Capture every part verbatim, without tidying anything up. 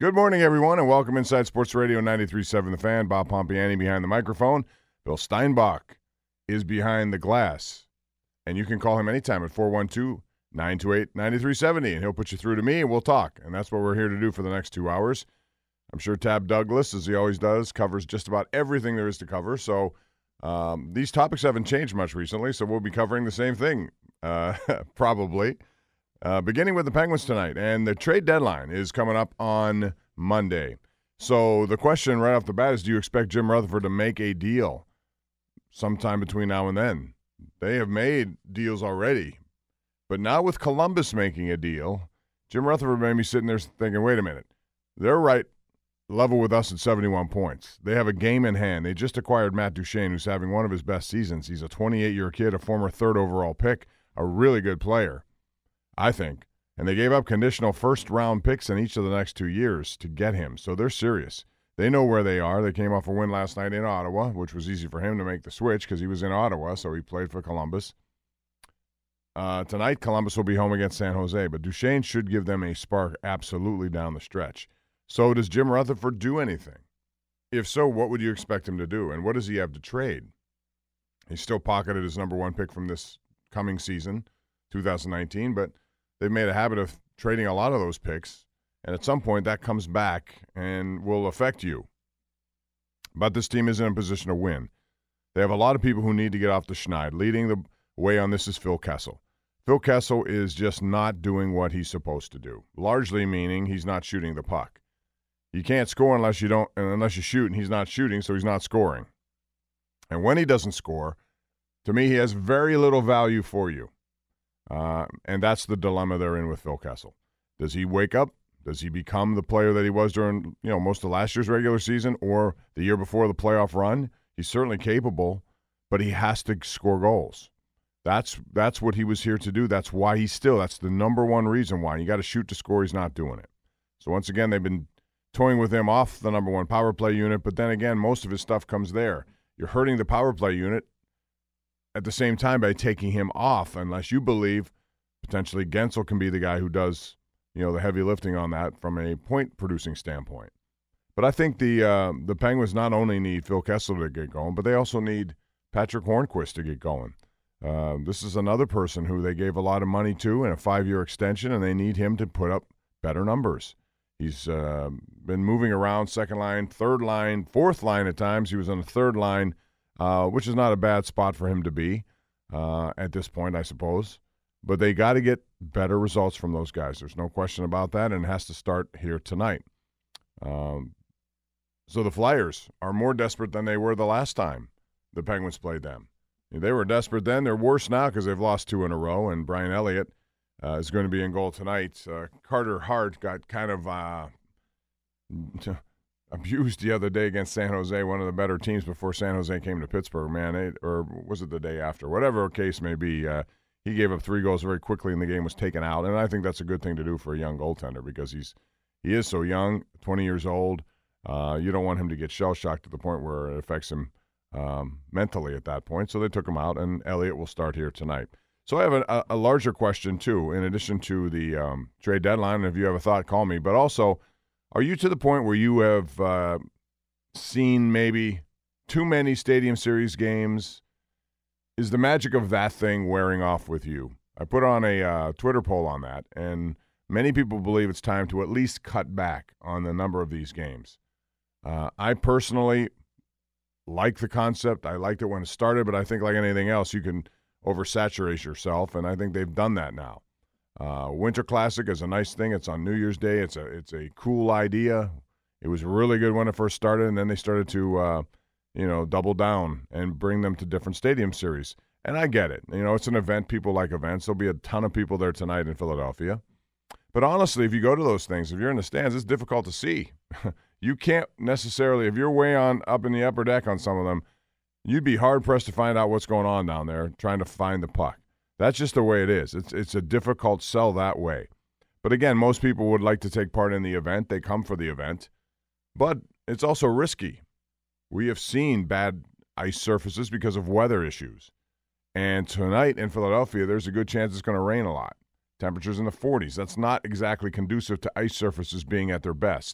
Good morning, everyone, and welcome inside Sports Radio ninety-three point seven The Fan. Bob Pompiani behind the microphone. Bill Steinbach is behind the glass. And you can call him anytime at four one two, nine two eight, nine three seven zero, and he'll put you through to me, and we'll talk. And that's what we're here to do for the next two hours. I'm sure Tab Douglas, as he always does, covers just about everything there is to cover. So um, these topics haven't changed much recently, so we'll be covering the same thing, uh, probably. Uh, beginning with the Penguins tonight, and the trade deadline is coming up on Monday. So the question right off the bat is, do you expect Jim Rutherford to make a deal sometime between now and then? They have made deals already, but now with Columbus making a deal, Jim Rutherford may be sitting there thinking, wait a minute, they're right level with us at seventy-one points. They have a game in hand. They just acquired Matt Duchene, who's having one of his best seasons. He's a twenty-eight-year kid, a former third overall pick, a really good player, I think. And they gave up conditional first-round picks in each of the next two years to get him. So they're serious. They know where they are. They came off a win last night in Ottawa, which was easy for him to make the switch because he was in Ottawa, so he played for Columbus. Uh, tonight, Columbus will be home against San Jose, but Duchene should give them a spark absolutely down the stretch. So does Jim Rutherford do anything? If so, what would you expect him to do, and what does he have to trade? He's still pocketed his number one pick from this coming season, two thousand nineteen, but they've made a habit of trading a lot of those picks, and at some point that comes back and will affect you. But this team is in a position to win. They have a lot of people who need to get off the schneid. Leading the way on this is Phil Kessel. Phil Kessel is just not doing what he's supposed to do, largely meaning he's not shooting the puck. You can't score unless you don't, unless you shoot, and he's not shooting, so he's not scoring. And when he doesn't score, to me, he has very little value for you. Uh, and that's the dilemma they're in with Phil Kessel. Does he wake up? Does he become the player that he was during, you know, most of last year's regular season or the year before the playoff run? He's certainly capable, but he has to score goals. That's that's what he was here to do. That's why he's still, that's the number one reason why. You got to shoot to score. He's not doing it. So once again, they've been toying with him off the number one power play unit, but then again, most of his stuff comes there. You're hurting the power play unit at the same time by taking him off, unless you believe potentially Gensel can be the guy who does, you know, the heavy lifting on that from a point-producing standpoint. But I think the uh, the Penguins not only need Phil Kessel to get going, but they also need Patrick Hornquist to get going. Uh, this is another person who they gave a lot of money to in a five-year extension, and they need him to put up better numbers. He's uh, been moving around second line, third line, fourth line at times. He was on the third line, uh, which is not a bad spot for him to be uh, at this point, I suppose. But they got to get better results from those guys. There's no question about that, and it has to start here tonight. Um, so the Flyers are more desperate than they were the last time the Penguins played them. They were desperate then. They're worse now because they've lost two in a row, and Brian Elliott uh, is going to be in goal tonight. Uh, Carter Hart got kind of uh, abused the other day against San Jose, one of the better teams before San Jose came to Pittsburgh, man. They, or was it the day after? Whatever the case may be, uh, he gave up three goals very quickly, and the game was taken out. And I think that's a good thing to do for a young goaltender because he's he is so young, twenty years old. Uh, you don't want him to get shell-shocked to the point where it affects him um, mentally at that point. So they took him out, and Elliott will start here tonight. So I have a, a larger question, too, in addition to the um, trade deadline. And if you have a thought, call me. But also, are you to the point where you have uh, seen maybe too many Stadium Series games? Is the magic of that thing wearing off with you? I put on a uh, Twitter poll on that, and many people believe it's time to at least cut back on the number of these games. Uh, I personally like the concept. I liked it when it started, but I think like anything else, you can oversaturate yourself, and I think they've done that now. Uh, Winter Classic is a nice thing. It's on New Year's Day. It's a it's a cool idea. It was really good when it first started, and then they started to, uh, you know, double down and bring them to different Stadium Series. And I get it. You know, it's an event. People like events. There'll be a ton of people there tonight in Philadelphia. But honestly, if you go to those things, if you're in the stands, it's difficult to see. You can't necessarily, if you're way on up in the upper deck on some of them, you'd be hard-pressed to find out what's going on down there trying to find the puck. That's just the way it is. It's it's a difficult sell that way. But again, most people would like to take part in the event. They come for the event. But it's also risky. We have seen bad ice surfaces because of weather issues. And tonight in Philadelphia, there's a good chance it's going to rain a lot. Temperatures in the forties. That's not exactly conducive to ice surfaces being at their best.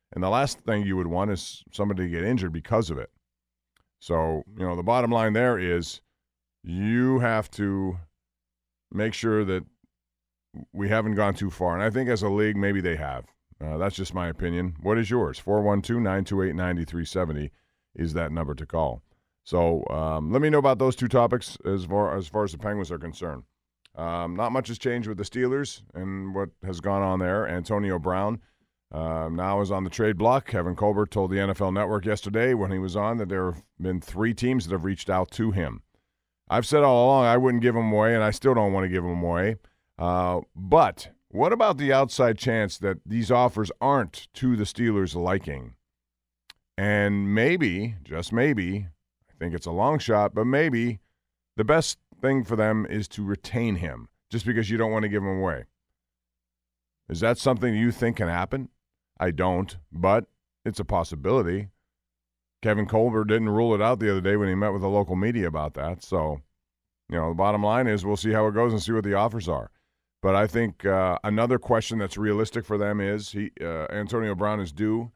And the last thing you would want is somebody to get injured because of it. So, you know, the bottom line there is you have to make sure that we haven't gone too far. And I think as a league, maybe they have. Uh, that's just my opinion. What is yours? four one two, nine two eight, nine three seven zero is that number to call. So um, let me know about those two topics as far as, far as the Penguins are concerned. Um, not much has changed with the Steelers and what has gone on there. Antonio Brown uh, now is on the trade block. Kevin Colbert told the N F L Network yesterday when he was on that there have been three teams that have reached out to him. I've said all along I wouldn't give him away, and I still don't want to give him away. Uh, but what about the outside chance that these offers aren't to the Steelers' liking? And maybe, just maybe, I think it's a long shot, but maybe the best thing for them is to retain him just because you don't want to give him away. Is that something you think can happen? I don't, but it's a possibility. Kevin Colbert didn't rule it out the other day when he met with the local media about that. So, you know, the bottom line is we'll see how it goes and see what the offers are. But I think uh, another question that's realistic for them is he uh, Antonio Brown is due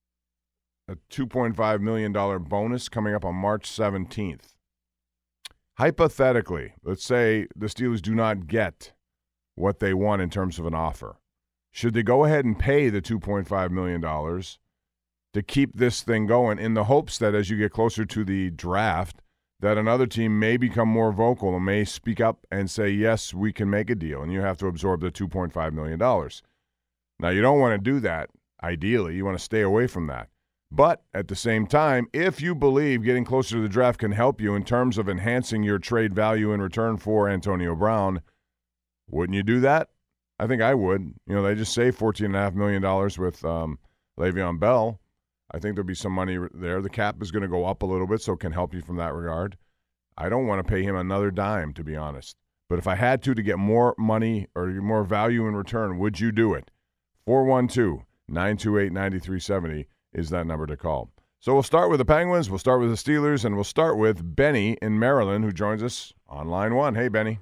a two point five million dollars bonus coming up on March seventeenth. Hypothetically, let's say the Steelers do not get what they want in terms of an offer. Should they go ahead and pay the two point five million dollars to keep this thing going in the hopes that as you get closer to the draft, that another team may become more vocal and may speak up and say, yes, we can make a deal, and you have to absorb the two point five million dollars. Now, you don't want to do that, ideally. You want to stay away from that. But at the same time, if you believe getting closer to the draft can help you in terms of enhancing your trade value in return for Antonio Brown, wouldn't you do that? I think I would. You know, they just saved fourteen point five million dollars with um, Le'Veon Bell. I think there'll be some money there. The cap is going to go up a little bit, so it can help you from that regard. I don't want to pay him another dime, to be honest. But if I had to to get more money or more value in return, would you do it? four one two, nine two eight, nine three seven zero is that number to call. So we'll start with the Penguins, we'll start with the Steelers, and we'll start with Benny in Maryland, who joins us on line one. Hey, Benny.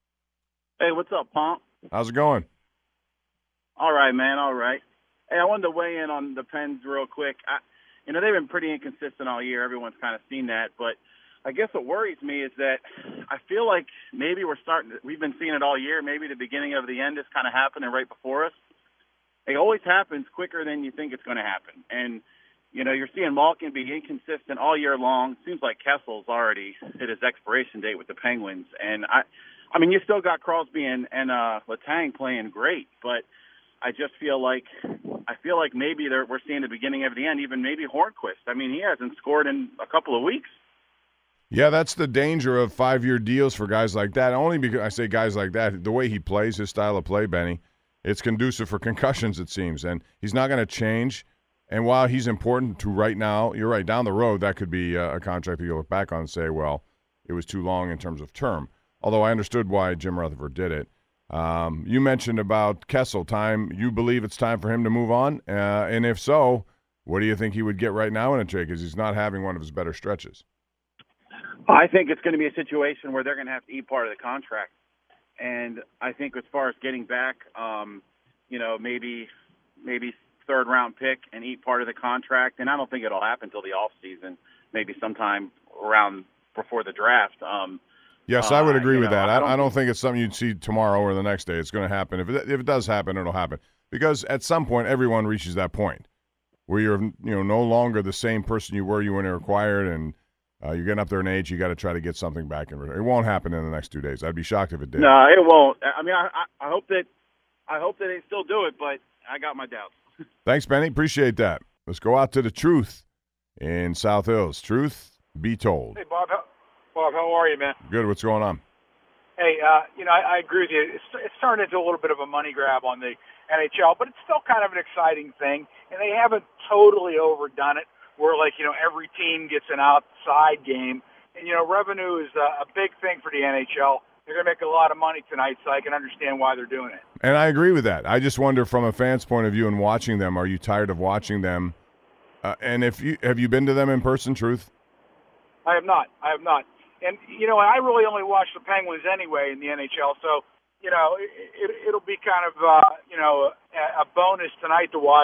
Hey, what's up, Pomp? How's it going? All right, man, all right. Hey, I wanted to weigh in on the Pens real quick. I, you know, they've been pretty inconsistent all year. Everyone's kind of seen that. But I guess what worries me is that I feel like maybe we're starting to, we've been seeing it all year. Maybe the beginning of the end is kind of happening right before us. It always happens quicker than you think it's going to happen. And, you know, you're seeing Malkin be inconsistent all year long. Seems like Kessel's already hit his expiration date with the Penguins. And, I I mean, you still got Crosby and, and uh, Letang playing great, but I just feel like I feel like maybe they're, we're seeing the beginning of the end, even maybe Hornquist. I mean, he hasn't scored in a couple of weeks. Yeah, that's the danger of five-year deals for guys like that. Only because I say guys like that, the way he plays, his style of play, Benny, it's conducive for concussions, it seems. And he's not going to change. And while he's important to right now, you're right, down the road, that could be a contract that you look back on and say, well, it was too long in terms of term. Although I understood why Jim Rutherford did it. Um, you mentioned about Kessel time. You believe it's time for him to move on? Uh, and if so, what do you think he would get right now in a trade? Because he's not having one of his better stretches. I think it's going to be a situation where they're going to have to eat part of the contract. And I think as far as getting back, um, you know, maybe maybe third-round pick and eat part of the contract. And I don't think it'll happen until the offseason, maybe sometime around before the draft. Um Yes, I would agree uh, with know, that. I I don't, I don't think it's something you'd see tomorrow or the next day. It's going to happen. If it, if it does happen, it'll happen. Because at some point, everyone reaches that point where you're you know no longer the same person you were you when you were acquired, and uh, you're getting up there in age. You got to try to get something back in return. It won't happen in the next two days. I'd be shocked if it did. No, it won't. I mean, I, I hope that I hope that they still do it, but I got my doubts. Thanks, Benny. Appreciate that. Let's go out to the Truth in South Hills. Truth, be told. Hey, Bob. How, Bob, how are you, man? Good. What's going on? Hey, uh, you know, I, I agree with you. It's, it's turned into a little bit of a money grab on the N H L, but it's still kind of an exciting thing, and they haven't totally overdone it where, like, you know, every team gets an outside game. And, you know, revenue is a, a big thing for the N H L. They're going to make a lot of money tonight, so I can understand why they're doing it. And I agree with that. I just wonder from a fan's point of view and watching them, are you tired of watching them? Uh, and if you have you been to them in person, Truth? I have not. I have not. And, you know, I really only watch the Penguins anyway in the N H L, so, you know, it, it, it'll be kind of, uh, you know, a, a bonus tonight to watch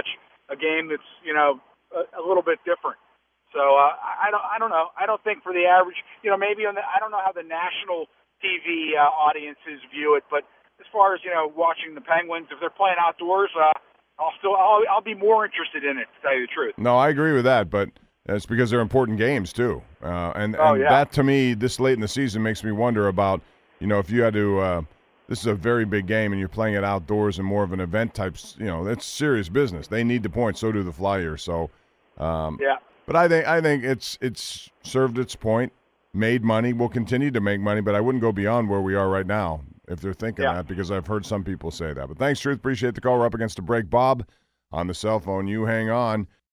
a game that's, you know, a, a little bit different. So uh, I don't, I don't know. I don't think for the average, you know, maybe on the, I don't know how the national T V uh, audiences view it, but as far as, you know, watching the Penguins, if they're playing outdoors, uh, I'll still, I'll, I'll be more interested in it, to tell you the truth. No, I agree with that, but it's because they're important games too, uh, and, oh, and yeah. that to me, this late in the season, makes me wonder about, you know, if you had to. Uh, This is a very big game, and you're playing it outdoors and more of an event type. You know, that's serious business. They need the points. So do the Flyers. So, um, yeah. But I think I think it's it's served its point, made money, will continue to make money. But I wouldn't go beyond where we are right now if they're thinking yeah. that, because I've heard some people say that. But thanks, Truth. Appreciate the call. We're up against a break. Bob on the cell phone. You hang on.